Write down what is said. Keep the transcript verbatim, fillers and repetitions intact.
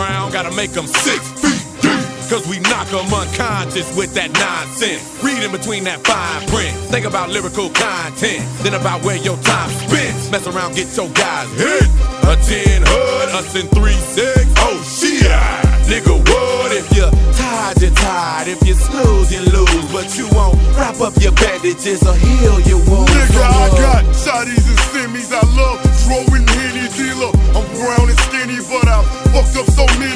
around, gotta make them six feet deep. Cause we knock them unconscious with that nonsense. Read in between that fine print. Think about lyrical content, then about where your time spent. Mess around, get your guys hit. A ten hood, us in three six. Oh shit, nigga, what if you're tired, you're tired. If you snooze, you lose. But you won't wrap up your bandages or heal your wounds. Nigga, I got shotties and stimmies. I love throwing Henny dealer. I'm brown and skinny, but I fucked up so many